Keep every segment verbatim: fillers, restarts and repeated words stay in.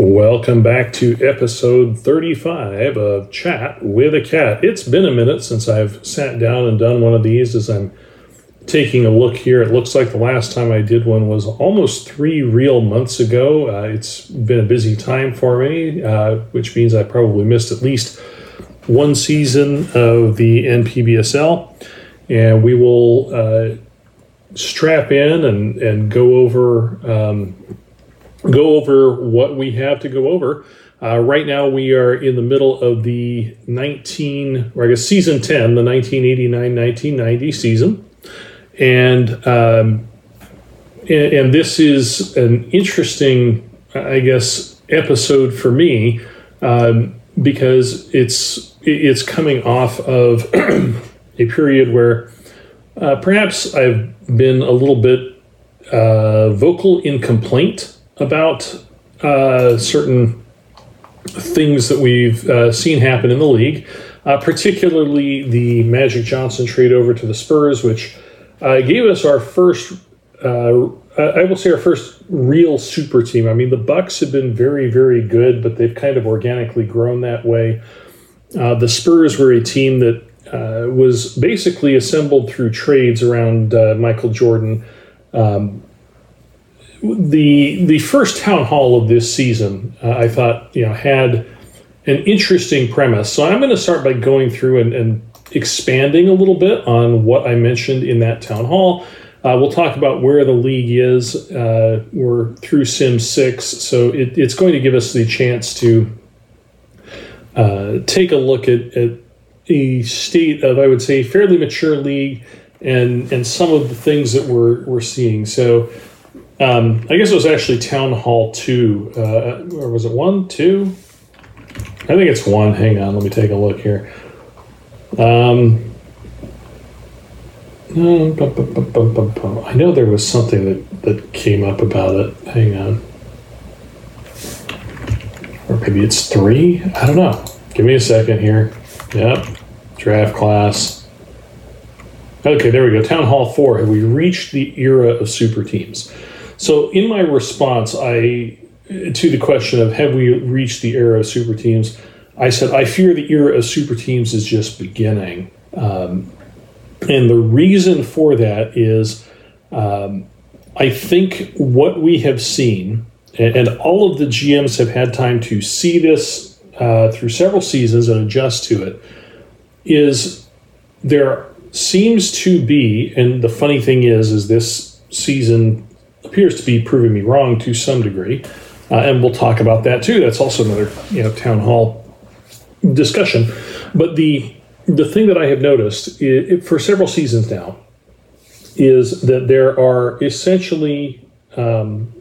Welcome back to episode thirty-five of Chat with a Cat. It's been a minute since I've sat down and done one of these. As I'm taking a look here, it looks like the last time I did one was almost three real months ago. Uh, it's been a busy time for me, uh, which means I probably missed at least one season of the N P B S L. And we will uh, strap in and, and go over... Um, go over what we have to go over. Uh, right now we are in the middle of the nineteen, or I guess season ten, the nineteen eighty-nine nineteen ninety season. And, um, and, and this is an interesting, I guess, episode for me um, because it's, it's coming off of a period where uh, perhaps I've been a little bit uh, vocal in complaint about uh, certain things that we've uh, seen happen in the league, uh, particularly the Magic Johnson trade over to the Spurs, which uh, gave us our first, uh, I will say our first real super team. I mean, the Bucks have been very, very good, but they've kind of organically grown that way. Uh, the Spurs were a team that uh, was basically assembled through trades around uh, Michael Jordan. Um, The the first town hall of this season, uh, I thought, you know, had an interesting premise. So I'm going to start by going through and, and expanding a little bit on what I mentioned in that town hall. Uh, we'll talk about where the league is. Uh, we're through Sim six, so it, it's going to give us the chance to uh, take a look at, at a state of, I would say, fairly mature league and and some of the things that we're we're seeing. So. Um, I guess it was actually Town Hall two, uh, or was it one, two? I think it's one. Hang on, let me take a look here. Um, I know there was something that, that came up about it. Hang on. Or maybe it's three? I don't know. Give me a second here. Yep, draft class. Okay, there we go. Town Hall four. Have we reached the era of super teams? So in my response, I to the question of have we reached the era of super teams, I said, I fear the era of super teams is just beginning. Um, and the reason for that is um, I think what we have seen, and, and all of the G Ms have had time to see this uh, through several seasons and adjust to it, is there seems to be, and the funny thing is, is this season appears to be proving me wrong to some degree, uh, and we'll talk about that too. That's also another, you know, town hall discussion. But the the thing that I have noticed is, for several seasons now, is that there are essentially um,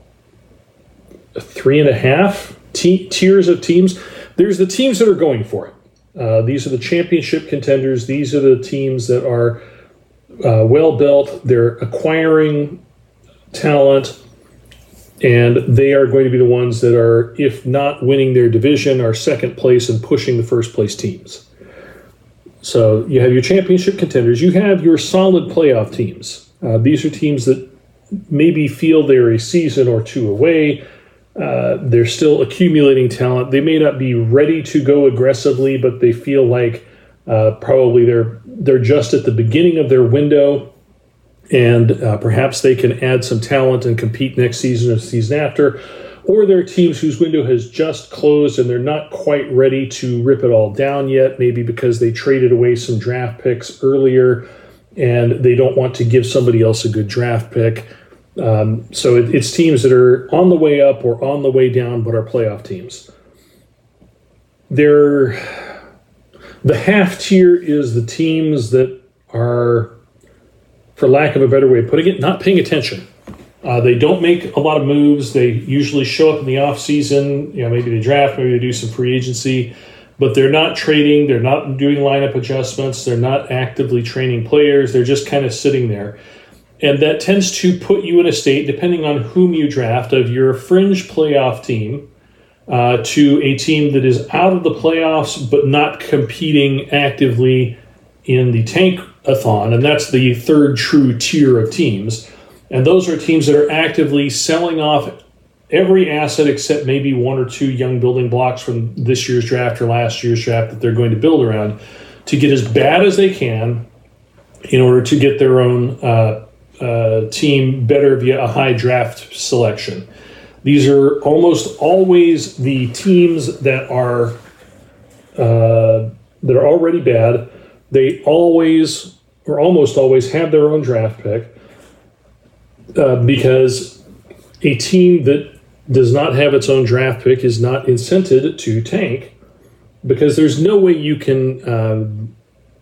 three and a half t- tiers of teams. There's the teams that are going for it. Uh, these are the championship contenders. These are the teams that are uh, well built. They're acquiring talent, and they are going to be the ones that are, if not winning their division, are second place and pushing the first place teams. So you have your championship contenders. You have your solid playoff teams. Uh, these are teams that maybe feel they're a season or two away. Uh, they're still accumulating talent. They may not be ready to go aggressively, but they feel like uh, probably they're they're just at the beginning of their window. And uh, perhaps they can add some talent and compete next season or the season after. Or there are teams whose window has just closed and they're not quite ready to rip it all down yet, maybe because they traded away some draft picks earlier and they don't want to give somebody else a good draft pick. Um, so it, it's teams that are on the way up or on the way down but are playoff teams. They're, the half tier is the teams that are, for lack of a better way of putting it, not paying attention. Uh, they don't make a lot of moves. They usually show up in the off season. You know, maybe they draft, maybe they do some free agency, but they're not trading. They're not doing lineup adjustments. They're not actively training players. They're just kind of sitting there. And that tends to put you in a state, depending on whom you draft, of your fringe playoff team uh, to a team that is out of the playoffs but not competing actively in the tank-a-thon, and that's the third true tier of teams. And those are teams that are actively selling off every asset except maybe one or two young building blocks from this year's draft or last year's draft that they're going to build around to get as bad as they can in order to get their own uh, uh, team better via a high draft selection. These are almost always the teams that are uh, that are already bad. They always or almost always have their own draft pick uh, because a team that does not have its own draft pick is not incented to tank, because there's no way you can um,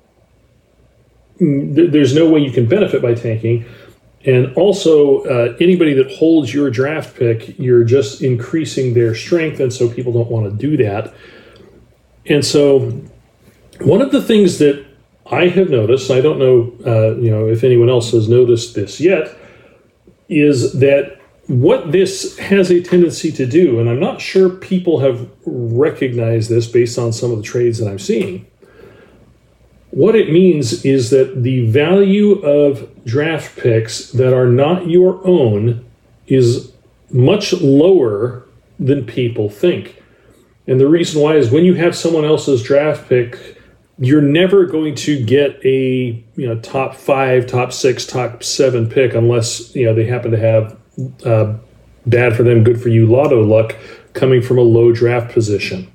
th- there's no way you can benefit by tanking. And also, uh, anybody that holds your draft pick, you're just increasing their strength, and so people don't want to do that. And so, one of the things that I have noticed, I don't know, uh, you know, if anyone else has noticed this yet, is that what this has a tendency to do, and I'm not sure people have recognized this based on some of the trades that I'm seeing. What it means is that the value of draft picks that are not your own is much lower than people think. And the reason why is when you have someone else's draft pick, you're never going to get a you know top five, top six, top seven pick unless you know they happen to have uh, bad for them, good for you lotto luck coming from a low draft position.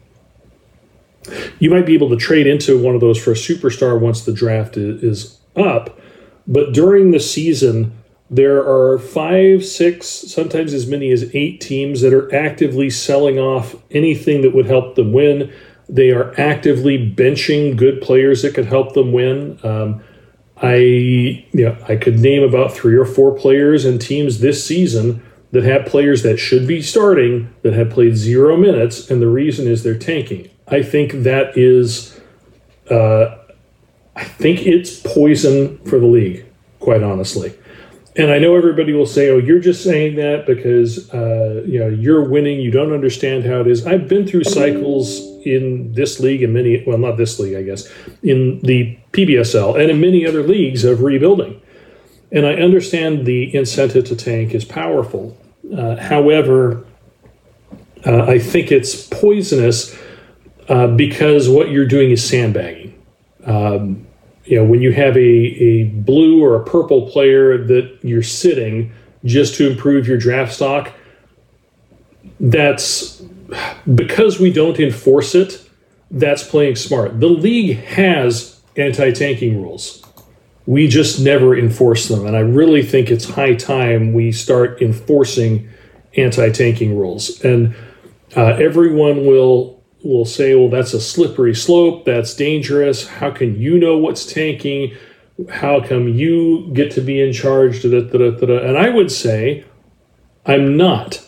You might be able to trade into one of those for a superstar once the draft is up, but during the season, there are five, six, sometimes as many as eight teams that are actively selling off anything that would help them win. They are actively benching good players that could help them win. Um, I, you know, I could name about three or four players and teams this season that have players that should be starting that have played zero minutes, and the reason is they're tanking. I think that is, uh, I think it's poison for the league, quite honestly. And I know everybody will say, oh, you're just saying that because, uh, you know, you're winning. You don't understand how it is. I've been through cycles in this league and many, well, not this league, I guess, in the P B S L and in many other leagues of rebuilding. And I understand the incentive to tank is powerful. Uh, however, uh, I think it's poisonous uh, because what you're doing is sandbagging. Um, You know, when you have a, a blue or a purple player that you're sitting just to improve your draft stock, that's because we don't enforce it, that's playing smart. The league has anti-tanking rules. We just never enforce them. And I really think it's high time we start enforcing anti-tanking rules. And uh, everyone will will say, well, that's a slippery slope. That's dangerous. How can you know what's tanking? How come you get to be in charge? Da, da, da, da, da. And I would say I'm not.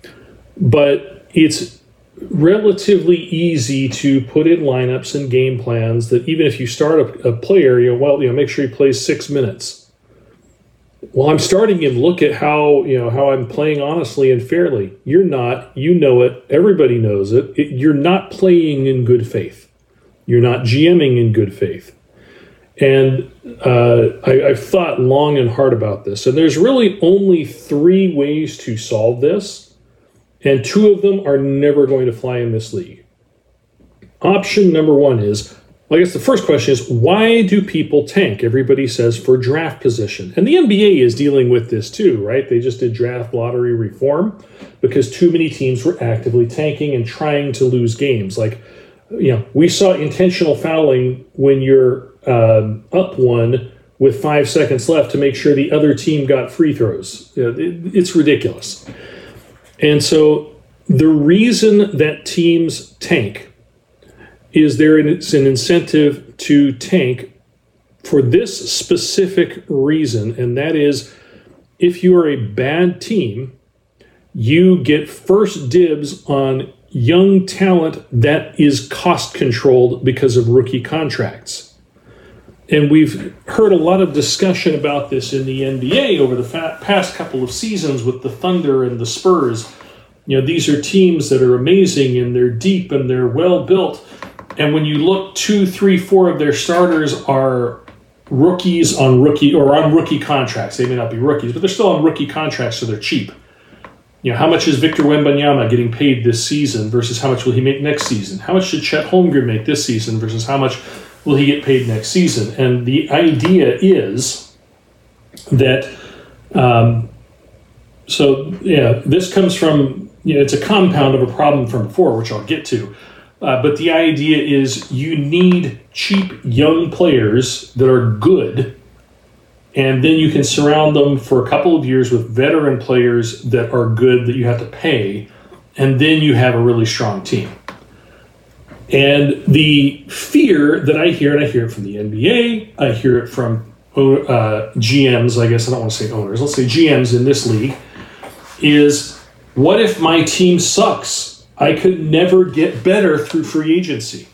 But it's relatively easy to put in lineups and game plans that even if you start a, a player, you know, well, you know, make sure he plays six minutes. Well, I'm starting him. Look at how, you know, how I'm playing honestly and fairly. You're not. You know it. Everybody knows it. it. You're not playing in good faith. You're not GMing in good faith. And uh, I, I've thought long and hard about this. And there's really only three ways to solve this. And two of them are never going to fly in this league. Option number one is, well, I guess the first question is, why do people tank? Everybody says for draft position. And the N B A is dealing with this too, right? They just did draft lottery reform because too many teams were actively tanking and trying to lose games. Like, you know, we saw intentional fouling when you're um, up one with five seconds left to make sure the other team got free throws. You know, it, it's ridiculous. And so the reason that teams tank is there is an incentive to tank for this specific reason, and that is if you are a bad team, you get first dibs on young talent that is cost-controlled because of rookie contracts. And we've heard a lot of discussion about this in the N B A over the fa- past couple of seasons with the Thunder and the Spurs. You know, these are teams that are amazing and they're deep and they're well-built. And when you look, two, three, four of their starters are rookies on rookie or on rookie contracts. They may not be rookies, but they're still on rookie contracts, so they're cheap. You know, how much is Victor Wembanyama getting paid this season versus how much will he make next season? How much should Chet Holmgren make this season versus how much will he get paid next season? And the idea is that, um, so yeah, this comes from, you know, it's a compound of a problem from before, which I'll get to. Uh, but the idea is you need cheap young players that are good, and then you can surround them for a couple of years with veteran players that are good that you have to pay, and then you have a really strong team. And the fear that I hear, and I hear it from the N B A, I hear it from uh, G Ms, I guess I don't want to say owners, let's say G Ms in this league, is what if my team sucks? I could never get better through free agency.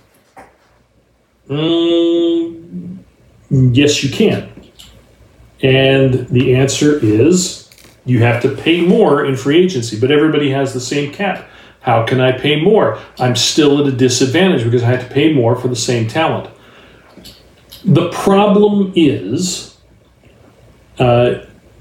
Mm, yes, you can. And the answer is you have to pay more in free agency, but everybody has the same cap. How can I pay more? I'm still at a disadvantage because I have to pay more for the same talent. The problem is uh,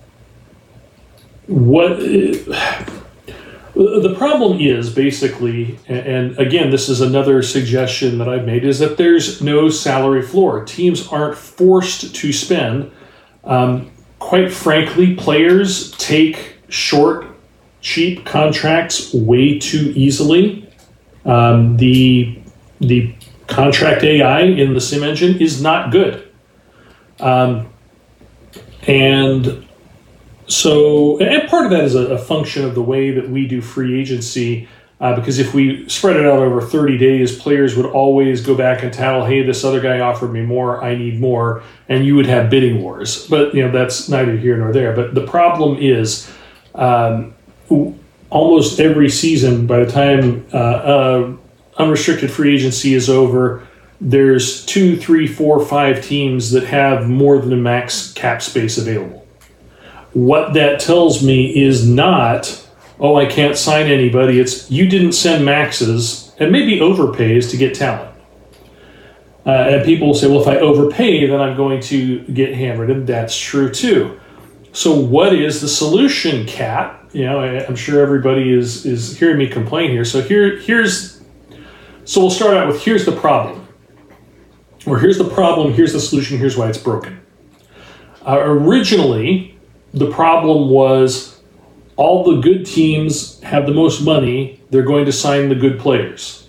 what... Uh, The problem is basically, and again, this is another suggestion that I've made, is that there's no salary floor. Teams aren't forced to spend. Um, quite frankly, players take short, cheap contracts way too easily. Um, the, the contract A I in the Sim Engine is not good. Um, and... So, and part of that is a, a function of the way that we do free agency, uh, because if we spread it out over thirty days, players would always go back and tell, hey, this other guy offered me more, I need more, and you would have bidding wars. But, you know, that's neither here nor there. But the problem is um, almost every season, by the time uh, uh, unrestricted free agency is over, there's two, three, four, five teams that have more than a max cap space available. What that tells me is not, oh, I can't sign anybody. It's you didn't send maxes and maybe overpays to get talent. Uh, and people will say, well, if I overpay, then I'm going to get hammered. And that's true, too. So what is the solution, Kat? You know, I, I'm sure everybody is, is hearing me complain here. So here, here's, so we'll start out with here's the problem. Or here's the problem, here's the solution, here's why it's broken. Uh, originally... The problem was all the good teams have the most money. They're going to sign the good players.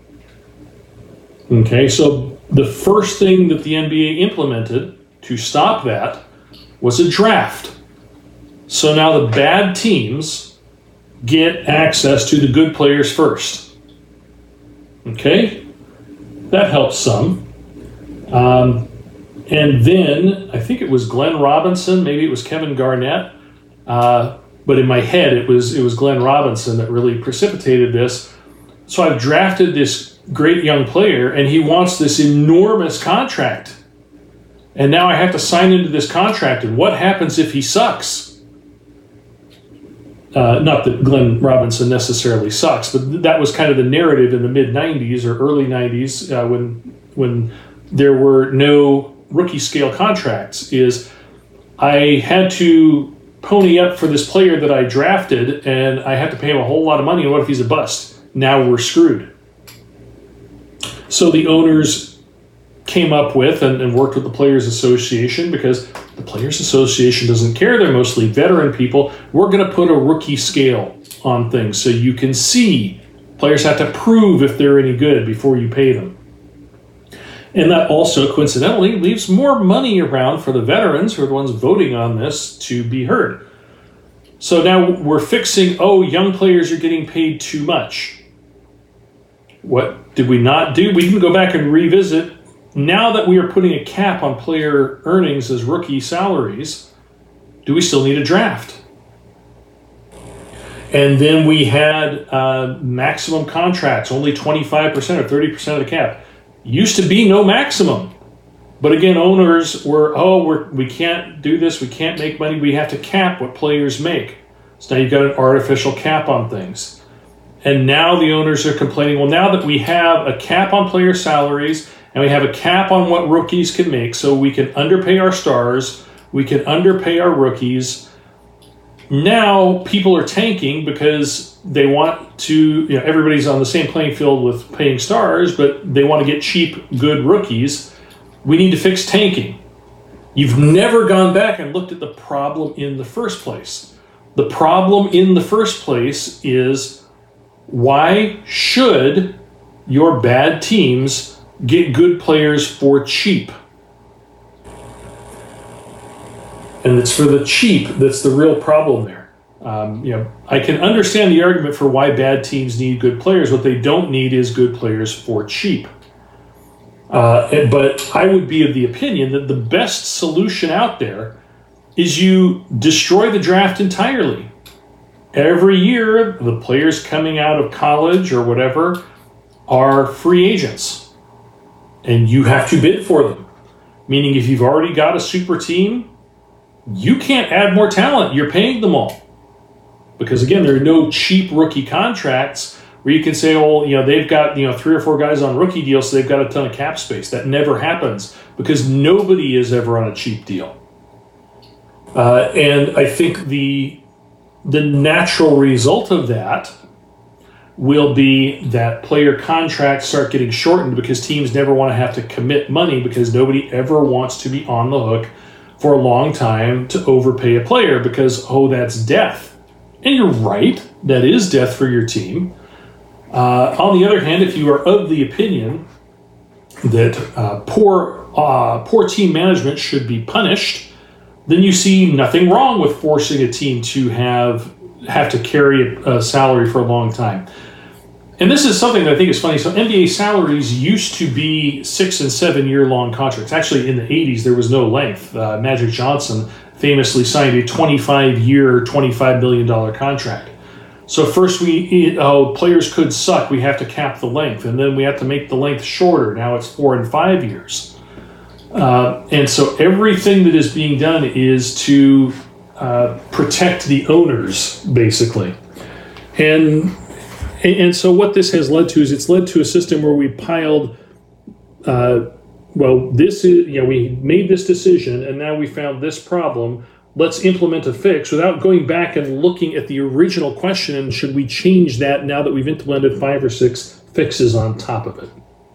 Okay, so the first thing that the N B A implemented to stop that was a draft. So now the bad teams get access to the good players first. Okay, that helps some. Um, And then, I think it was Glenn Robinson, maybe it was Kevin Garnett, uh, but in my head it was it was Glenn Robinson that really precipitated this. So I've drafted this great young player, and he wants this enormous contract. And now I have to sign into this contract, and what happens if he sucks? Uh, not that Glenn Robinson necessarily sucks, but that was kind of the narrative in the mid nineties or early nineties uh, when when there were no rookie scale contracts, is I had to pony up for this player that I drafted and I have to pay him a whole lot of money, and what if he's a bust? Now we're screwed. So the owners came up with and, and worked with the Players Association, because the Players Association doesn't care, they're mostly veteran people. We're going to put a rookie scale on things so you can see. Players have to prove if they're any good before you pay them. And that also, coincidentally, leaves more money around for the veterans, who are the ones voting on this, to be heard. So now we're fixing, oh, young players are getting paid too much. What did we not do? We can go back and revisit. Now that we are putting a cap on player earnings as rookie salaries, do we still need a draft? And then we had uh, maximum contracts, only twenty-five percent or thirty percent of the cap. Used to be no maximum. But again, owners were, oh, we're, we can't do this, we can't make money, we have to cap what players make. So now you've got an artificial cap on things. And now the owners are complaining, well, now that we have a cap on player salaries and we have a cap on what rookies can make, so we can underpay our stars, we can underpay our rookies, Now people are tanking because they want to, you know, everybody's on the same playing field with paying stars, but they want to get cheap, good rookies. We need to fix tanking. You've never gone back and looked at the problem in the first place. The problem in the first place is, why should your bad teams get good players for cheap? And it's for the cheap that's the real problem there. Um, you know, I can understand the argument for why bad teams need good players. What they don't need is good players for cheap. Uh, and, but I would be of the opinion that the best solution out there is you destroy the draft entirely. Every year, the players coming out of college or whatever are free agents, and you have to bid for them. Meaning, if you've already got a super team, you can't add more talent. You're paying them all. Because again, there are no cheap rookie contracts where you can say, oh, you know, they've got, you know, three or four guys on rookie deals, so they've got a ton of cap space. That never happens because nobody is ever on a cheap deal. Uh, and I think the the natural result of that will be that player contracts start getting shortened because teams never want to have to commit money because nobody ever wants to be on the hook for a long time to overpay a player because, oh, that's death. And you're right, that is death for your team. Uh, on the other hand, if you are of the opinion that uh, poor, uh, poor team management should be punished, then you see nothing wrong with forcing a team to have have to carry a, a salary for a long time. And this is something that I think is funny. So N B A salaries used to be six and seven year long contracts. Actually, in the eighties, there was no length. Uh, Magic Johnson famously signed a twenty-five year, twenty-five million dollars contract. So first we, oh, players could suck. We have to cap the length. And then we have to make the length shorter. Now it's four and five years. Uh, and so everything that is being done is to uh, protect the owners, basically. And and so what this has led to is it's led to a system where we piled, uh, well, this is, you know, we made this decision and now we found this problem. Let's implement a fix without going back and looking at the original question and should we change that now that we've implemented five or six fixes on top of it.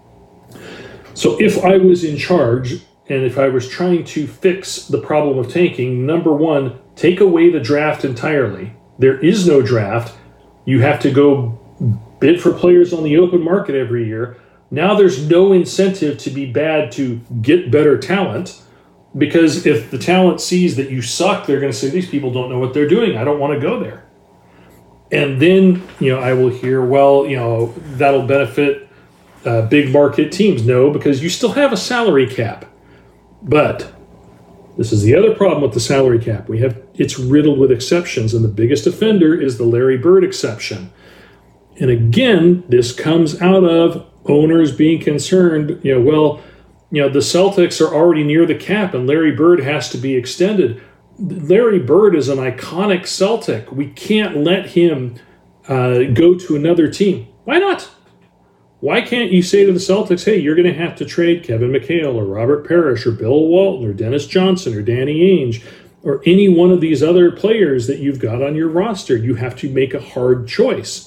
So if I was in charge and if I was trying to fix the problem of tanking, number one, take away the draft entirely. There is no draft. You have to go bid for players on the open market every year. Now there's no incentive to be bad to get better talent, because if the talent sees that you suck, they're going to say, these people don't know what they're doing. I don't want to go there. And then, you know, I will hear, well, you know, that'll benefit uh, big market teams. No, because you still have a salary cap. But this is the other problem with the salary cap. We have, it's riddled with exceptions, and the biggest offender is the Larry Bird exception. And again, this comes out of owners being concerned, you know, well, you know, the Celtics are already near the cap and Larry Bird has to be extended. Larry Bird is an iconic Celtic. We can't let him uh, go to another team. Why not? Why can't you say to the Celtics, hey, you're going to have to trade Kevin McHale or Robert Parrish or Bill Walton or Dennis Johnson or Danny Ainge or any one of these other players that you've got on your roster. You have to make a hard choice.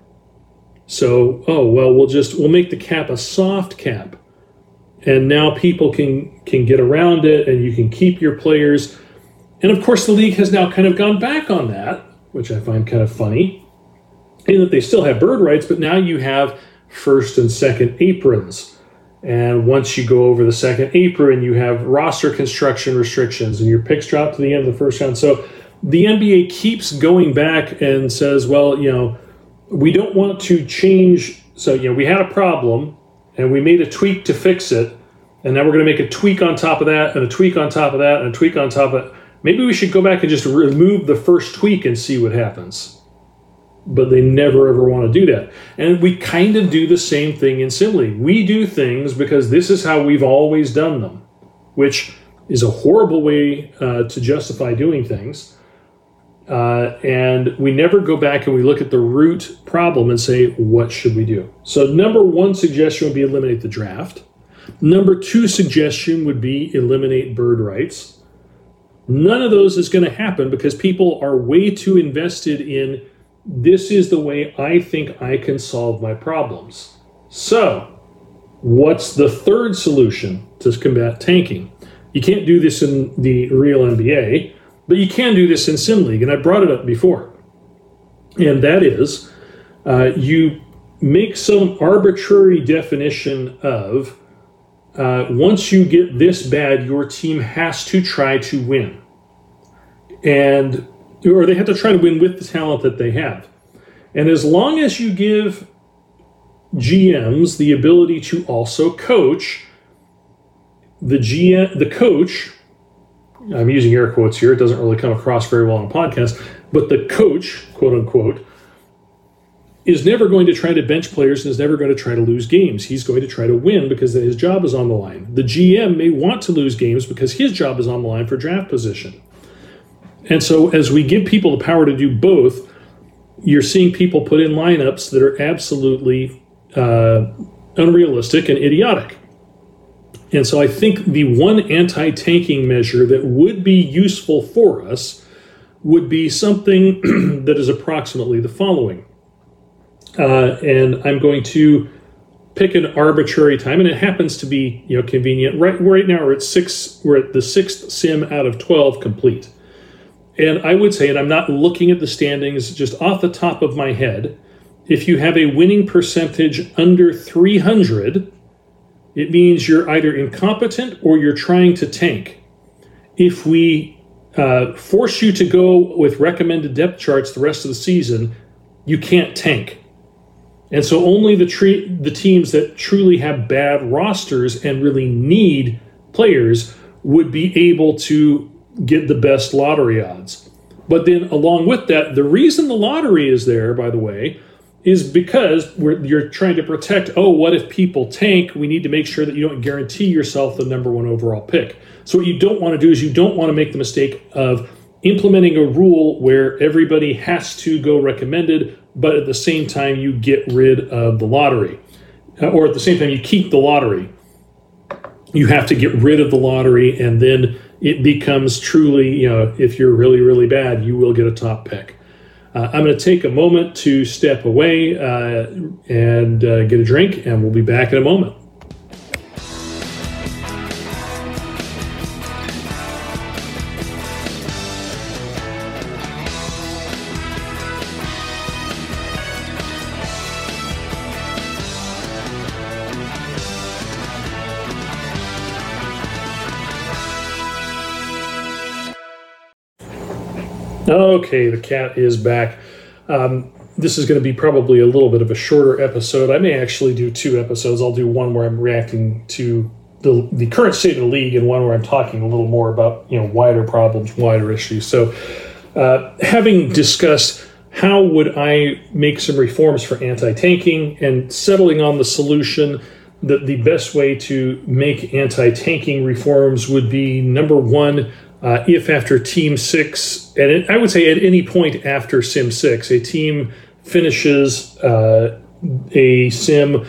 So, oh, well, we'll just, we'll make the cap a soft cap. And now people can, can get around it and you can keep your players. And of course, the league has now kind of gone back on that, which I find kind of funny, in that they still have bird rights, but now you have first and second aprons. And once you go over the second apron, you have roster construction restrictions and your picks drop to the end of the first round. So the N B A keeps going back and says, well, you know, we don't want to change. So, you know, we had a problem and we made a tweak to fix it. And now we're going to make a tweak on top of that and a tweak on top of that and a tweak on top of it. Maybe we should go back and just remove the first tweak and see what happens. But they never, ever want to do that. And we kind of do the same thing in Simile. We do things because this is how we've always done them, which is a horrible way uh, to justify doing things. Uh, and we never go back and we look at the root problem and say, what should we do? So number one suggestion would be eliminate the draft. Number two suggestion would be eliminate bird rights. None of those is going to happen because people are way too invested in this is the way I think I can solve my problems. So, what's the third solution to combat tanking? You can't do this in the real N B A, but you can do this in Sim League, and I brought it up before. And that is, uh, you make some arbitrary definition of uh, once you get this bad, your team has to try to win. And, or they have to try to win with the talent that they have. And as long as you give G Ms the ability to also coach, the G M, the coach, I'm using air quotes here, it doesn't really come across very well on a podcast, but the coach, quote unquote, is never going to try to bench players and is never going to try to lose games. He's going to try to win because his job is on the line. The G M may want to lose games because his job is on the line for draft position. And so as we give people the power to do both, you're seeing people put in lineups that are absolutely uh, unrealistic and idiotic. And so I think the one anti-tanking measure that would be useful for us would be something that is approximately the following. Uh, and I'm going to pick an arbitrary time, and it happens to be, you know, convenient. Right, right now we're at six. We're at the sixth sim out of twelve complete. And I would say, and I'm not looking at the standings, just off the top of my head, if you have a winning percentage under three hundred, it means you're either incompetent or you're trying to tank. If we uh, force you to go with recommended depth charts the rest of the season, you can't tank. And so only the tre- the teams that truly have bad rosters and really need players would be able to get the best lottery odds. But then along with that, the reason the lottery is there, by the way, is because we're, you're trying to protect, oh, what if people tank? We need to make sure that you don't guarantee yourself the number one overall pick. So what you don't want to do is you don't want to make the mistake of implementing a rule where everybody has to go recommended, but at the same time you get rid of the lottery. Uh, or at the same time you keep the lottery. You have to get rid of the lottery, and then it becomes truly, you know, if you're really, really bad, you will get a top pick. Uh, I'm going to take a moment to step away uh, and uh, get a drink, and we'll be back in a moment. Okay, the cat is back. Um, this is going to be probably a little bit of a shorter episode. I may actually do two episodes. I'll do one where I'm reacting to the, the current state of the league and one where I'm talking a little more about, you know, wider problems, wider issues. So uh, having discussed how would I make some reforms for anti-tanking and settling on the solution that the best way to make anti-tanking reforms would be, number one, Uh, if after Team six, and it, I would say at any point after Sim six, a team finishes uh, a sim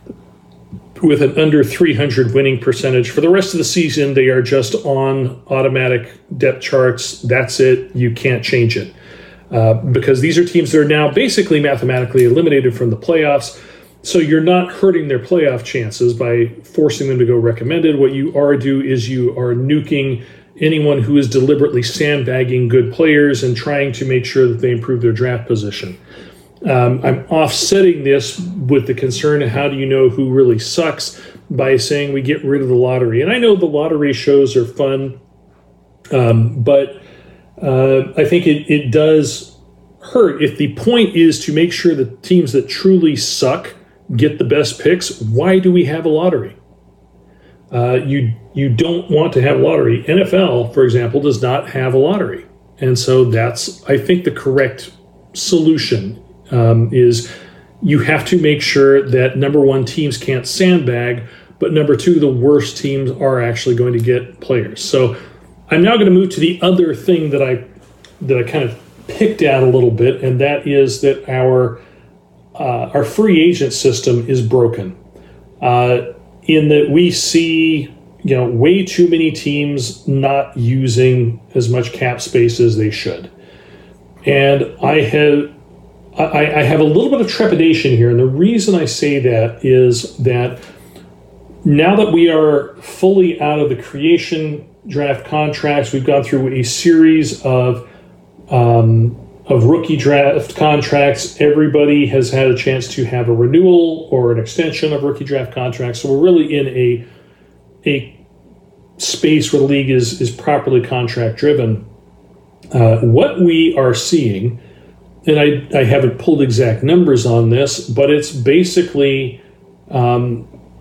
with an under three hundred winning percentage, for the rest of the season, they are just on automatic depth charts. That's it. You can't change it. Uh, because these are teams that are now basically mathematically eliminated from the playoffs. So you're not hurting their playoff chances by forcing them to go recommended. What you are do is you are nuking anyone who is deliberately sandbagging good players and trying to make sure that they improve their draft position. Um, I'm offsetting this with the concern of how do you know who really sucks by saying we get rid of the lottery. And I know the lottery shows are fun, um, but uh, I think it, it does hurt. If the point is to make sure that teams that truly suck get the best picks, why do we have a lottery? Uh, you you don't want to have a lottery. N F L, for example, does not have a lottery. And so that's, I think, the correct solution um, is you have to make sure that, number one, teams can't sandbag, but number two, the worst teams are actually going to get players. So I'm now going to move to the other thing that I that I kind of picked at a little bit, and that is that our, uh, our free agent system is broken. Uh, in that we see you know, way too many teams not using as much cap space as they should. And I have, I, I have a little bit of trepidation here. And the reason I say that is that now that we are fully out of the creation draft contracts, we've gone through a series of um, of rookie draft contracts. Everybody has had a chance to have a renewal or an extension of rookie draft contracts. So we're really in a a space where the league is is properly contract driven. Uh, what we are seeing, and I, I haven't pulled exact numbers on this, but it's basically, um,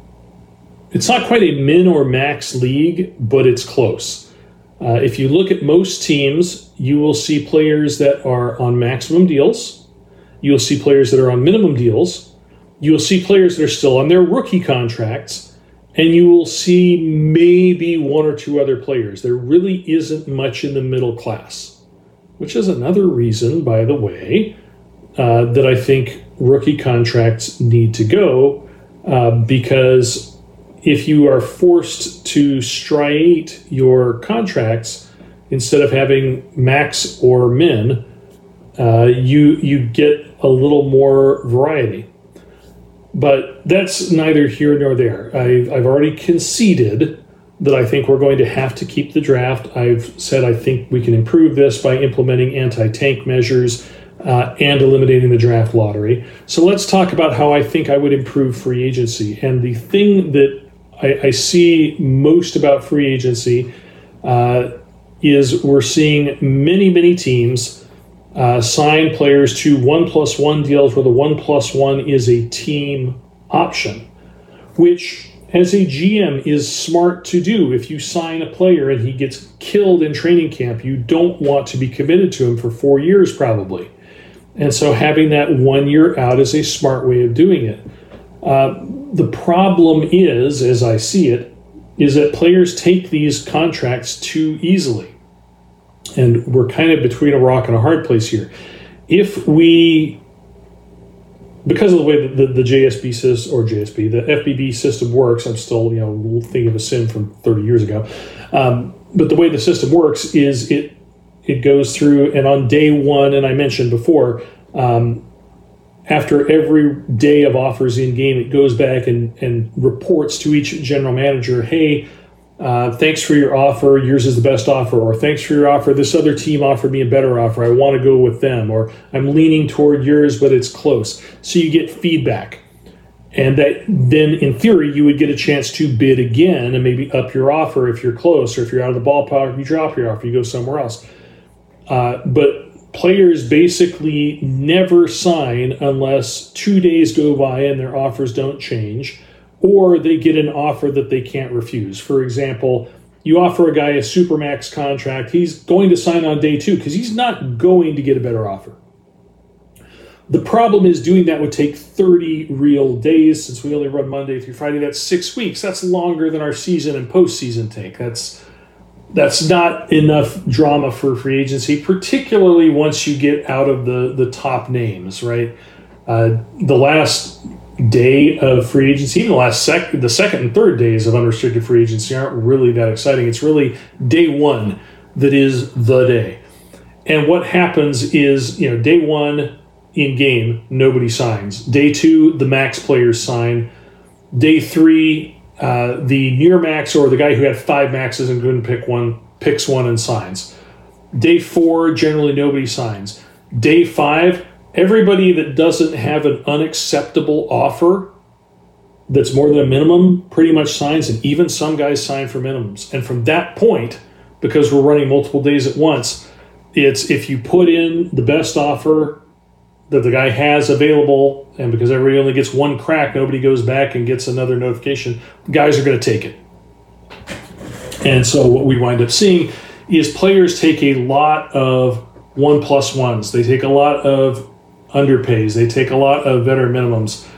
it's not quite a min or max league, but it's close. Uh, if you look at most teams, you will see players that are on maximum deals. You'll see players that are on minimum deals. You'll see players that are still on their rookie contracts. And you will see maybe one or two other players. There really isn't much in the middle class, which is another reason, by the way, uh, that I think rookie contracts need to go, uh, because if you are forced to striate your contracts instead of having max or min, uh, you you get a little more variety. But that's neither here nor there. I've, I've already conceded that I think we're going to have to keep the draft. I've said I think we can improve this by implementing anti-tank measures uh, and eliminating the draft lottery. So let's talk about how I think I would improve free agency. And the thing that I, I see most about free agency uh, is we're seeing many, many teams uh, sign players to one plus one deals where the one plus one is a team option, which as a G M is smart to do. If you sign a player and he gets killed in training camp, you don't want to be committed to him for four years probably. And so having that one year out is a smart way of doing it. Uh, the problem is, as I see it, is that players take these contracts too easily. And we're kind of between a rock and a hard place here. If we, because of the way that the, the J S B system, or J S B, the F B B system works, I'm still, you know, thinking of a sim from thirty years ago. Um, but the way the system works is it it goes through, and on day one, and I mentioned before, um, after every day of offers in game, it goes back and, and reports to each general manager, hey, uh, thanks for your offer, yours is the best offer, or thanks for your offer, this other team offered me a better offer, I want to go with them, or I'm leaning toward yours, but it's close. So you get feedback. And that then, in theory, you would get a chance to bid again and maybe up your offer if you're close, or if you're out of the ballpark, you drop your offer, you go somewhere else. Uh, but players basically never sign unless two days go by and their offers don't change, or they get an offer that they can't refuse. For example, you offer a guy a supermax contract, he's going to sign on day two because he's not going to get a better offer. The problem is doing that would take thirty real days. Since we only run Monday through Friday, that's six weeks. That's longer than our season and postseason take. That's That's not enough drama for free agency, particularly once you get out of the, the top names, right? Uh, the last day of free agency, even the last sec, the second and third days of unrestricted free agency aren't really that exciting. It's really day one that is the day. And what happens is, you know, day one in game, nobody signs. Day two, the max players sign. Day three, Uh, the near max or the guy who had five maxes and couldn't pick one picks one and signs. Day four, generally nobody signs. Day five, everybody that doesn't have an unacceptable offer that's more than a minimum pretty much signs, and even some guys sign for minimums. And from that point, because we're running multiple days at once, it's if you put in the best offer that the guy has available, and because everybody only gets one crack, nobody goes back and gets another notification, guys are going to take it. And so what we wind up seeing is players take a lot of one plus ones. They take a lot of underpays. They take a lot of veteran minimums.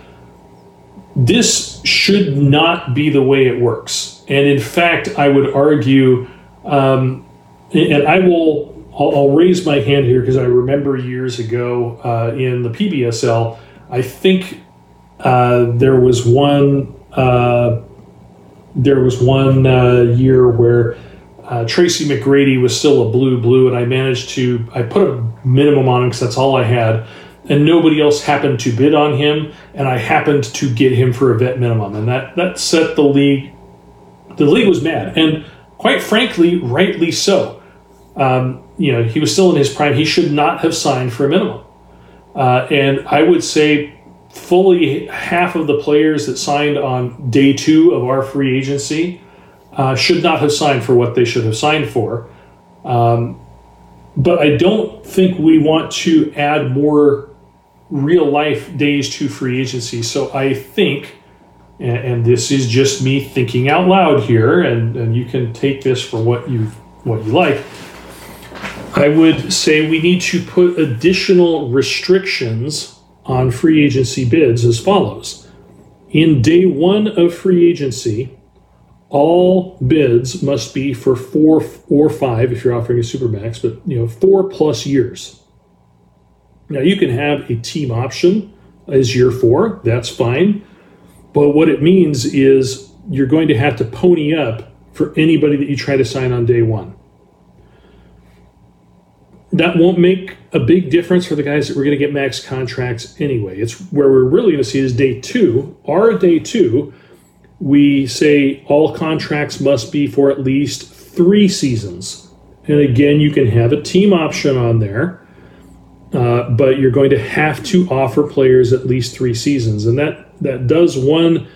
This should not be the way it works. And in fact, I would argue, um, and I will I'll, I'll raise my hand here because I remember years ago uh, in the P B S L, I think uh, there was one uh, there was one uh, year where uh, Tracy McGrady was still a blue blue, and I managed to I put a minimum on him because that's all I had, and nobody else happened to bid on him, and I happened to get him for a vet minimum, and that that set the league. The league was mad, and quite frankly, rightly so. Um, you know, he was still in his prime. He should not have signed for a minimum, uh, and I would say fully half of the players that signed on day two of our free agency uh, should not have signed for what they should have signed for. Um, but I don't think we want to add more real life days to free agency. So I think, and, and this is just me thinking out loud here, and, and you can take this for what you what you like, I would say we need to put additional restrictions on free agency bids as follows. In day one of free agency, all bids must be for four or five, if you're offering a supermax, but you know, four plus years. Now you can have a team option as year four, that's fine. But what it means is you're going to have to pony up for anybody that you try to sign on day one. That won't make a big difference for the guys that we're going to get max contracts anyway. It's where we're really going to see is day two. Our day two, we say all contracts must be for at least three seasons. And again, you can have a team option on there, uh, but you're going to have to offer players at least three seasons. And that, that does one,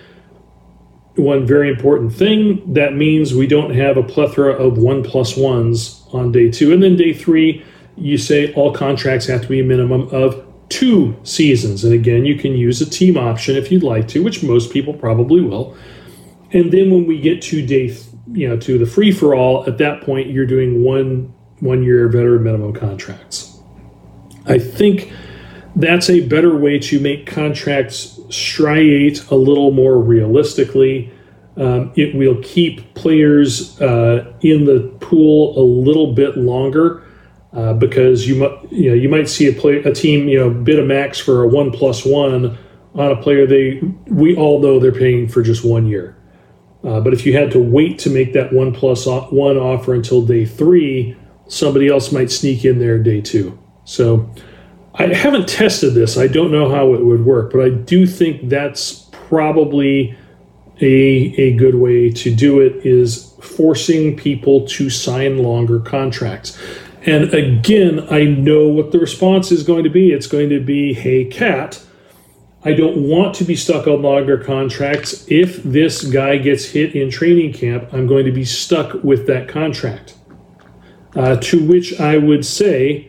one very important thing. That means we don't have a plethora of one plus ones on day two. And then day three, you say all contracts have to be a minimum of two seasons. And again, you can use a team option if you'd like to, which most people probably will. And then when we get to day, you know, to the free for all, at that point, you're doing one one year veteran minimum contracts. I think that's a better way to make contracts striate a little more realistically. Um, it will keep players uh, in the pool a little bit longer. Uh, because you might, you know, you might see a play, a team, you know, bid a max for a one plus one on a player they we all know they're paying for just one year. Uh, but if you had to wait to make that one plus one offer until day three, somebody else might sneak in there day two. So I haven't tested this. I don't know how it would work, but I do think that's probably a a good way to do it, is forcing people to sign longer contracts. And again, I know what the response is going to be. It's going to be, hey, Cat, I don't want to be stuck on longer contracts. If this guy gets hit in training camp, I'm going to be stuck with that contract. Uh, to which I would say,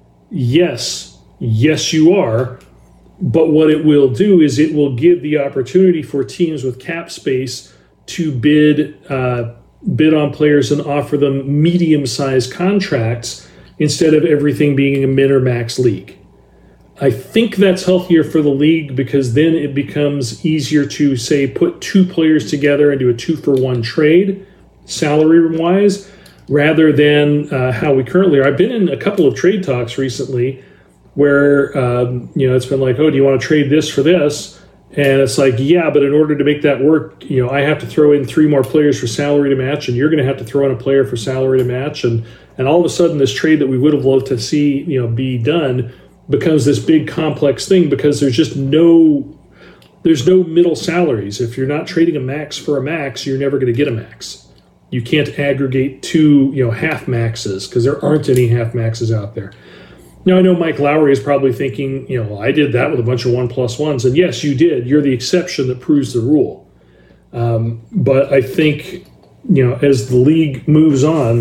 yes, yes, you are. But what it will do is it will give the opportunity for teams with cap space to bid uh, bid on players and offer them medium-sized contracts instead of everything being a min or max league. I think that's healthier for the league, because then it becomes easier to, say, put two players together and do a two-for-one trade, salary-wise, rather than uh, how we currently are. I've been in a couple of trade talks recently where, um, you know, it's been like, oh, do you want to trade this for this? And it's like, yeah, but in order to make that work, you know, I have to throw in three more players for salary to match, and you're going to have to throw in a player for salary to match. And, and all of a sudden, this trade that we would have loved to see, you know, be done becomes this big complex thing, because there's just no, there's no middle salaries. If you're not trading a max for a max, you're never going to get a max. You can't aggregate two, you know, half maxes, because there aren't any half maxes out there. Now, I know Mike Lowry is probably thinking, you know, well, I did that with a bunch of one plus ones. And yes, you did. You're the exception that proves the rule. Um, but I think, you know, as the league moves on,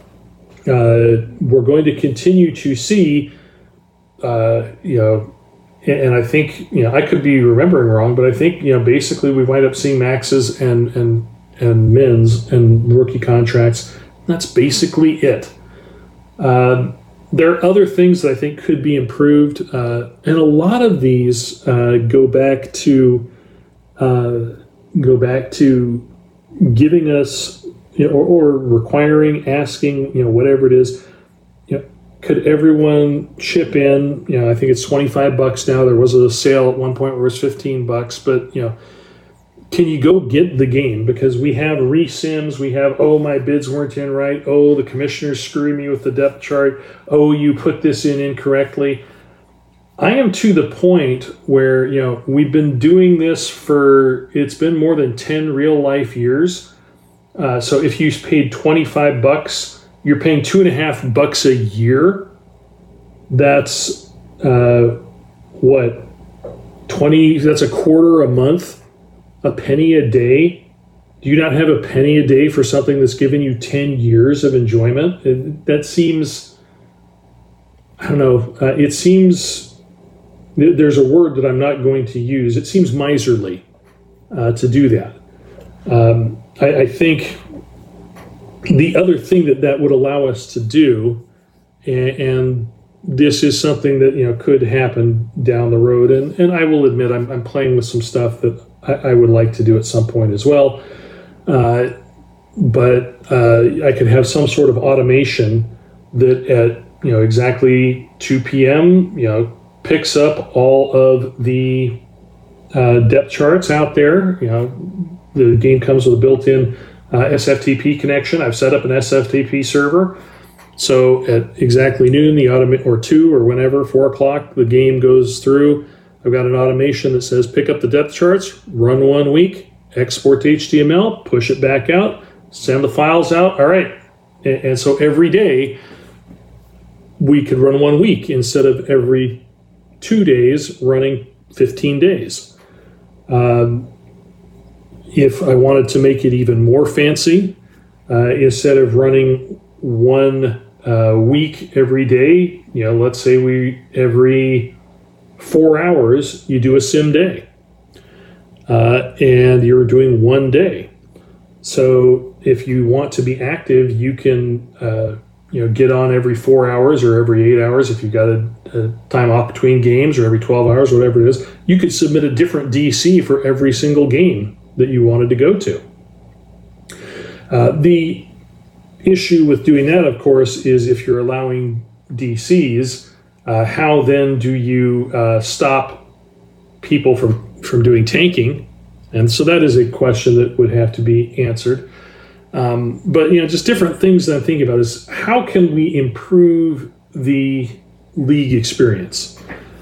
uh, we're going to continue to see, uh, you know, and, and I think, you know, I could be remembering wrong, but I think, you know, basically we wind up seeing maxes and, and, and mins and rookie contracts. That's basically it. Um, There are other things that I think could be improved, uh, and a lot of these uh, go back to uh, go back to giving us, you know, or, or requiring, asking, you know, whatever it is. You know, could everyone chip in? You know, I think it's twenty-five bucks now. There was a sale at one point where it was fifteen bucks, but you know, can you go get the game? Because we have resims, we have, oh, my bids weren't in right. Oh, the commissioner's screwing me with the depth chart. Oh, you put this in incorrectly. I am to the point where, you know, we've been doing this for, it's been more than ten real life years. Uh, so if you paid twenty-five bucks, you're paying two and a half bucks a year. That's uh, what, twenty, that's a quarter a month, a penny a day. Do you not have a penny a day for something that's given you ten years of enjoyment? It, that seems, I don't know, uh, it seems, there's a word that I'm not going to use. It seems miserly uh, to do that. Um, I, I think the other thing that that would allow us to do, and, and this is something that, you know, could happen down the road, and, and I will admit I'm, I'm playing with some stuff that I, I would like to do at some point as well. Uh, but uh, I could have some sort of automation that at, you know, exactly two p.m., you know, picks up all of the uh, depth charts out there. You know, the game comes with a built-in uh, S F T P connection. I've set up an S F T P server. So at exactly noon, the automate or two or whenever, four o'clock, the game goes through. I've got an automation that says pick up the depth charts, run one week, export to H T M L, push it back out, send the files out. All right. And, and so every day we could run one week instead of every two days running fifteen days. Um, if I wanted to make it even more fancy, uh, instead of running one uh, week every day, you know, let's say we every four hours you do a sim day, uh, and you're doing one day. So if you want to be active, you can uh, you know, get on every four hours or every eight hours if you've got a, a time off between games, or every twelve hours, whatever it is. You could submit a different D C for every single game that you wanted to go to. Uh, the issue with doing that, of course, is if you're allowing D Cs, uh, how then do you uh, stop people from, from doing tanking? And so that is a question that would have to be answered. Um, but, you know, just different things that I'm thinking about is how can we improve the league experience?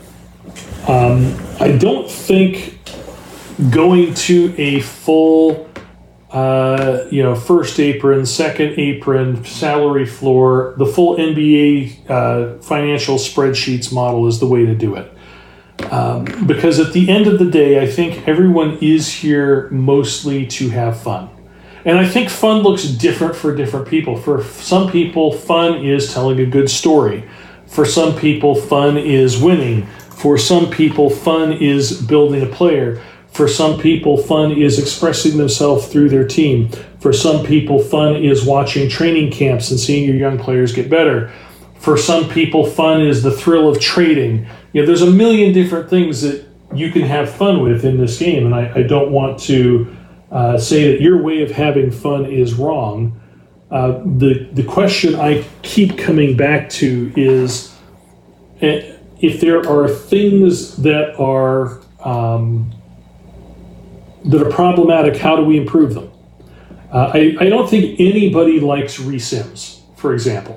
Um, I don't think going to a full, uh, you know, first apron, second apron, salary floor, the full N B A uh, financial spreadsheets model is the way to do it. Um, because at the end of the day, I think everyone is here mostly to have fun. And I think fun looks different for different people. For some people, fun is telling a good story. For some people, fun is winning. For some people, fun is building a player. For some people, fun is expressing themselves through their team. For some people, fun is watching training camps and seeing your young players get better. For some people, fun is the thrill of trading. You know, there's a million different things that you can have fun with in this game, and I, I don't want to Uh, say that your way of having fun is wrong. Uh, the the question I keep coming back to is, if there are things that are um, that are problematic, how do we improve them? Uh, I, I don't think anybody likes resims, for example.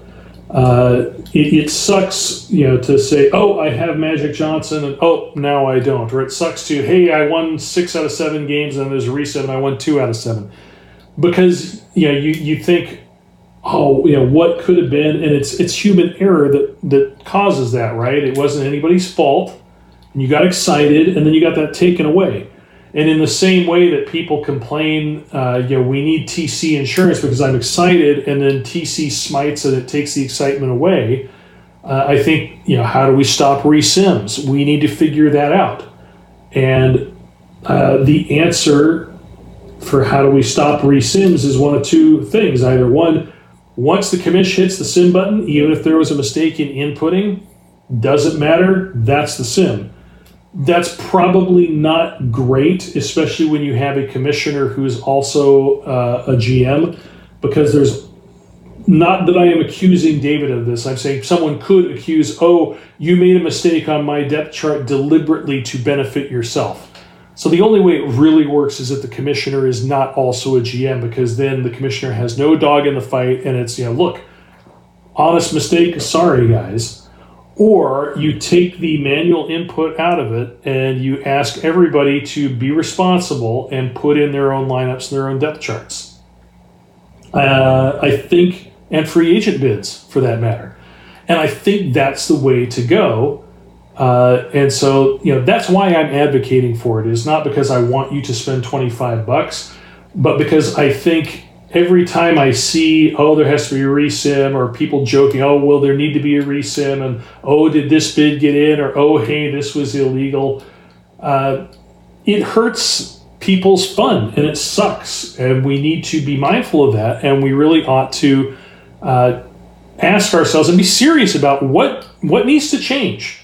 Uh, it, it sucks, you know, to say, oh, I have Magic Johnson, and oh, now I don't. Or it sucks to, hey, I won six out of seven games, and there's a reset, and I won two out of seven. Because, you know, you, you think, oh, you know, what could have been, and it's it's human error that, that causes that, right? It wasn't anybody's fault, and you got excited, and then you got that taken away. And in the same way that people complain, uh, you know, we need T C insurance because I'm excited, and then T C smites and it takes the excitement away. Uh, I think, you know, how do we stop resims? We need to figure that out. And uh, the answer for how do we stop resims is one of two things. Either one, once the commission hits the sim button, even if there was a mistake in inputting, doesn't matter, that's the sim. That's probably not great, especially when you have a commissioner who's also uh, a G M, because there's, not that I am accusing David of this, I'm saying someone could accuse, oh, you made a mistake on my depth chart deliberately to benefit yourself. So the only way it really works is if the commissioner is not also a G M, because then the commissioner has no dog in the fight, and it's, you know, look, honest mistake, sorry guys. Or you take the manual input out of it and you ask everybody to be responsible and put in their own lineups and their own depth charts. Uh, I think, and free agent bids for that matter. And I think that's the way to go. Uh, and so, you know, that's why I'm advocating for it. Is not because I want you to spend twenty-five bucks, but because I think every time I see, oh, there has to be a resim, or people joking, oh, well, there need to be a resim, and oh, did this bid get in, or oh, hey, this was illegal, uh, it hurts people's fun, and it sucks, and we need to be mindful of that, and we really ought to uh, ask ourselves and be serious about what what needs to change.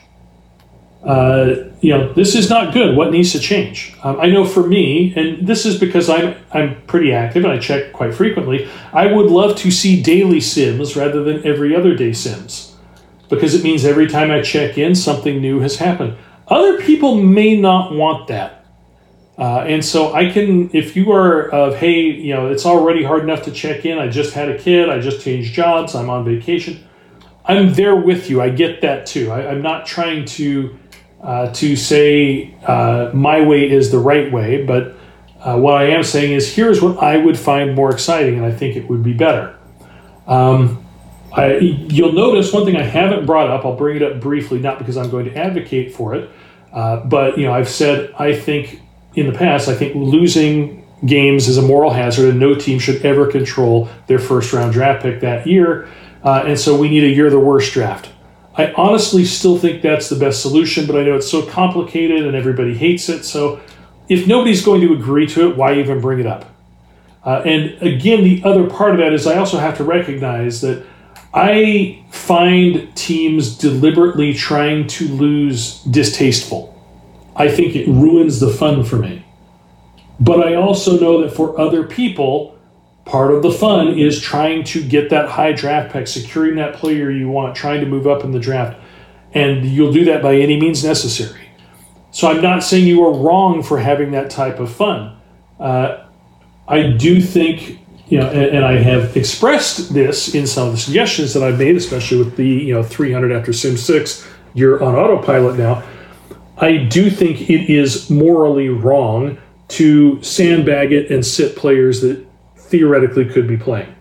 Uh, you know, this is not good. What needs to change? Um, I know for me, and this is because I'm I'm pretty active and I check quite frequently, I would love to see daily sims rather than every other day sims, because it means every time I check in, something new has happened. Other people may not want that. Uh, and so I can, if you are of, hey, you know, it's already hard enough to check in. I just had a kid. I just changed jobs. I'm on vacation. I'm there with you. I get that too. I, I'm not trying to Uh, to say uh, my way is the right way, but uh, what I am saying is here's what I would find more exciting, and I think it would be better. Um, I, you'll notice one thing I haven't brought up. I'll bring it up briefly, not because I'm going to advocate for it, uh, but you know, I've said I think in the past I think losing games is a moral hazard, and no team should ever control their first round draft pick that year, uh, and so we need a you're the worst draft. I honestly still think that's the best solution, but I know it's so complicated and everybody hates it. So if nobody's going to agree to it, why even bring it up? Uh, and again, the other part of that is I also have to recognize that I find teams deliberately trying to lose distasteful. I think it ruins the fun for me. But I also know that for other people, part of the fun is trying to get that high draft pick, securing that player you want, trying to move up in the draft. And you'll do that by any means necessary. So I'm not saying you are wrong for having that type of fun. Uh, I do think, you know, and, and I have expressed this in some of the suggestions that I've made, especially with the, you know, three hundred after Sim six, you're on autopilot now. I do think it is morally wrong to sandbag it and sit players that theoretically could be playing.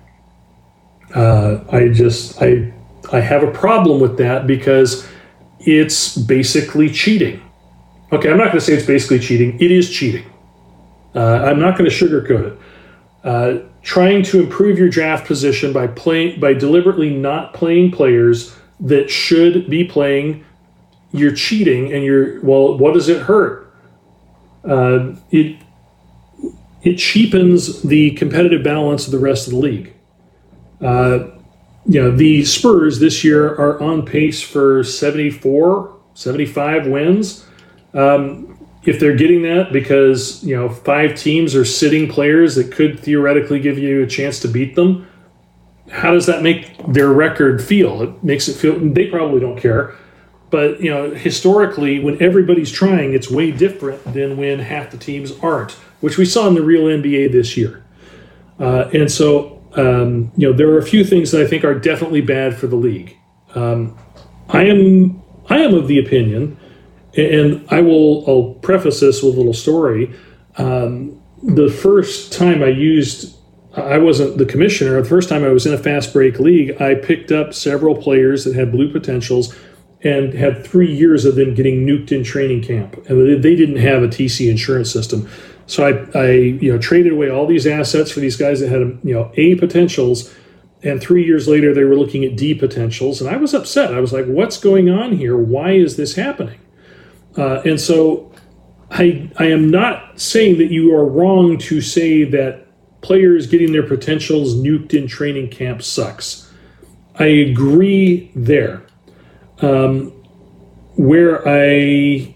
Uh, I just, I, I have a problem with that because it's basically cheating. Okay, I'm not going to say it's basically cheating. It is cheating. Uh, I'm not going to sugarcoat it. Uh, trying to improve your draft position by playing, by deliberately not playing players that should be playing, you're cheating, and you're, well, what does it hurt? Uh, it It cheapens the competitive balance of the rest of the league. Uh, you know, the Spurs this year are on pace for seventy-four, seventy-five wins. Um, if they're getting that because, you know, five teams are sitting players that could theoretically give you a chance to beat them, how does that make their record feel? It makes it feel, they probably don't care. But, you know, historically, when everybody's trying, it's way different than when half the teams aren't, which we saw in the real N B A this year. Uh, and so, um, you know, there are a few things that I think are definitely bad for the league. Um, I am I am of the opinion, and I will I'll preface this with a little story. Um, the first time I used, I wasn't the commissioner. The first time I was in a fast break league, I picked up several players that had blue potentials and had three years of them getting nuked in training camp. And they didn't have a T C insurance system. So I, I you know, traded away all these assets for these guys that had, you know, A potentials, and three years later they were looking at D potentials, and I was upset. I was like, what's going on here? Why is this happening? Uh, and so I, I am not saying that you are wrong to say that players getting their potentials nuked in training camp sucks. I agree there. Um, where I,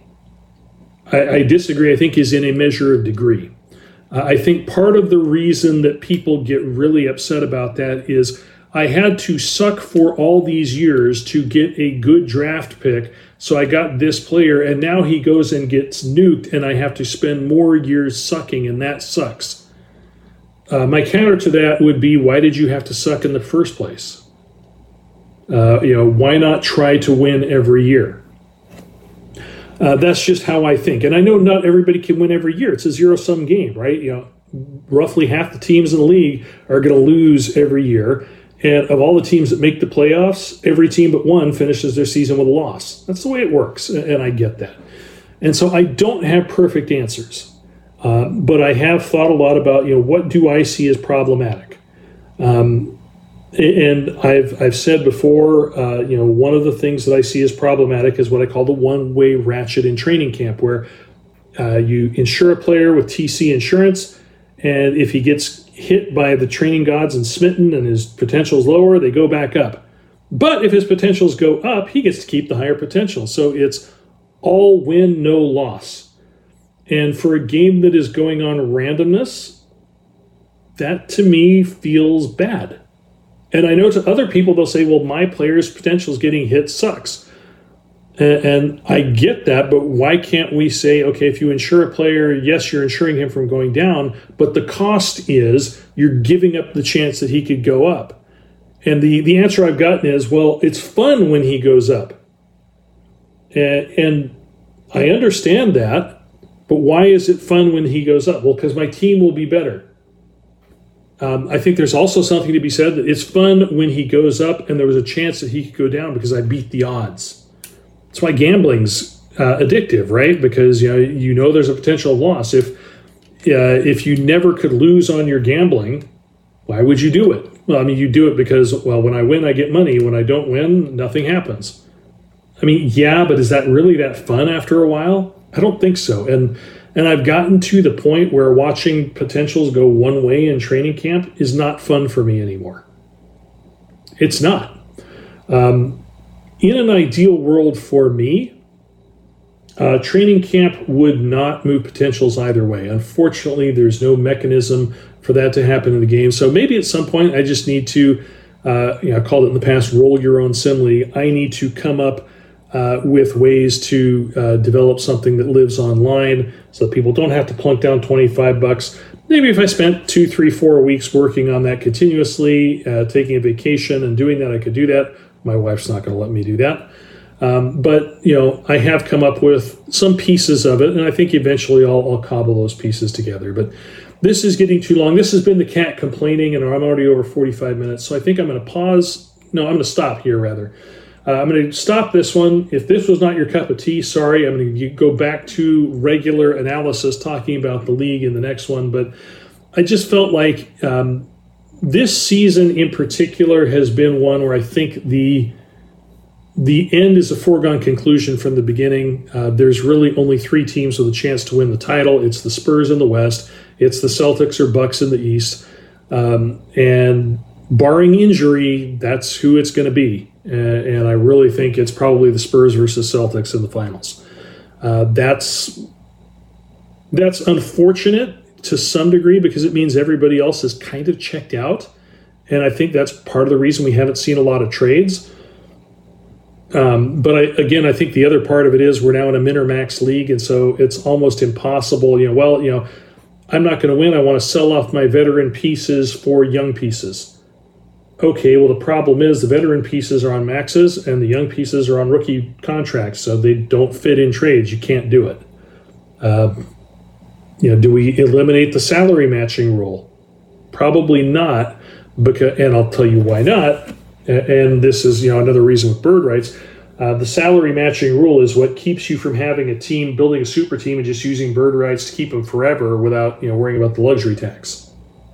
I I disagree, I think, is in a measure of degree. Uh, I think part of the reason that people get really upset about that is I had to suck for all these years to get a good draft pick So I got this player, and now he goes and gets nuked, and I have to spend more years sucking, and that sucks. Uh, my counter to that would be, why did you have to suck in the first place? Uh, you know, why not try to win every year? Uh, that's just how I think. And I know not everybody can win every year. It's a zero-sum game, right? You know, roughly half the teams in the league are going to lose every year. And of all the teams that make the playoffs, every team but one finishes their season with a loss. That's the way it works, and I get that. And so I don't have perfect answers. Uh, but I have thought a lot about, you know, what do I see as problematic? Um, and I've I've said before, uh, you know, one of the things that I see as problematic is what I call the one-way ratchet in training camp, where uh, you insure a player with T C insurance, and if he gets hit by the training gods and smitten and his potential is lower, they go back up. But if his potentials go up, he gets to keep the higher potential. So it's all win, no loss. And for a game that is going on randomness, that to me feels bad. And I know to other people, they'll say, well, my player's potential is getting hit sucks. And, and I get that, but why can't we say, okay, if you insure a player, yes, you're insuring him from going down, but the cost is you're giving up the chance that he could go up. And the, the answer I've gotten is, well, it's fun when he goes up. And, and I understand that. But why is it fun when he goes up? Well, because my team will be better. Um, I think there's also something to be said that it's fun when he goes up and there was a chance that he could go down because I beat the odds. That's why gambling's uh, addictive, right? Because you know you know there's a potential loss. If uh, if you never could lose on your gambling, why would you do it? Well, I mean, you do it because, well, when I win, I get money. When I don't win, nothing happens. I mean, yeah, but is that really that fun after a while? I don't think so. And and I've gotten to the point where watching potentials go one way in training camp is not fun for me anymore. It's not. Um, in an ideal world for me, uh, training camp would not move potentials either way. Unfortunately, there's no mechanism for that to happen in the game. So maybe at some point I just need to, uh, you know, I called it in the past, roll your own sim league. I need to come up Uh, with ways to uh, develop something that lives online so that people don't have to plunk down twenty-five bucks. Maybe if I spent two, three, four weeks working on that continuously, uh, taking a vacation and doing that, I could do that. My wife's not going to let me do that. Um, but, you know, I have come up with some pieces of it, and I think eventually I'll, I'll cobble those pieces together. But this is getting too long. This has been the cat complaining, and I'm already over forty-five minutes. So I think I'm going to pause. No, I'm going to stop here, rather. Uh, I'm going to stop this one. If this was not your cup of tea, sorry. I'm going to go back to regular analysis talking about the league in the next one. But I just felt like um, this season in particular has been one where I think the the end is a foregone conclusion from the beginning. Uh, there's really only three teams with a chance to win the title. It's the Spurs in the West. It's the Celtics or Bucks in the East. Um, and barring injury, that's who it's going to be. Uh, and I really think it's probably the Spurs versus Celtics in the finals. Uh, that's that's unfortunate to some degree because it means everybody else is kind of checked out. And I think that's part of the reason we haven't seen a lot of trades. Um, but I, again, I think the other part of it is we're now in a min or max league, and so it's almost impossible. You know, well, you know, I'm not going to win. I want to sell off my veteran pieces for young pieces. Okay, well, the problem is the veteran pieces are on maxes and the young pieces are on rookie contracts, so they don't fit in trades. You can't do it. Uh, you know, do we eliminate the salary matching rule? Probably not, because, and I'll tell you why not. And this is, you know, another reason with bird rights. Uh, the salary matching rule is what keeps you from having a team building a super team and just using bird rights to keep them forever without, you know, worrying about the luxury tax.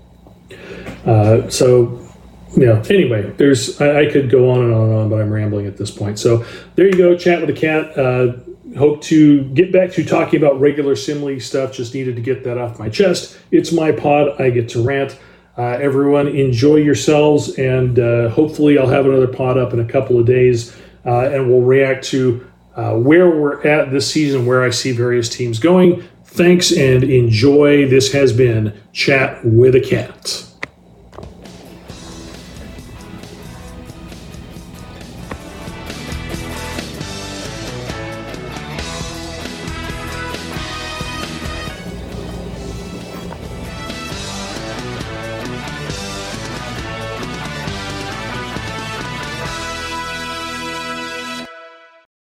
Uh, so. You know, anyway, there's I, I could go on and on and on, but I'm rambling at this point. So there you go, Chat with a Cat. Uh, hope to get back to talking about regular Sim League stuff. Just needed to get that off my chest. It's my pod. I get to rant. Uh, everyone, enjoy yourselves, and uh, hopefully I'll have another pod up in a couple of days, uh, and we'll react to uh, where we're at this season, where I see various teams going. Thanks and enjoy. This has been Chat with a Cat.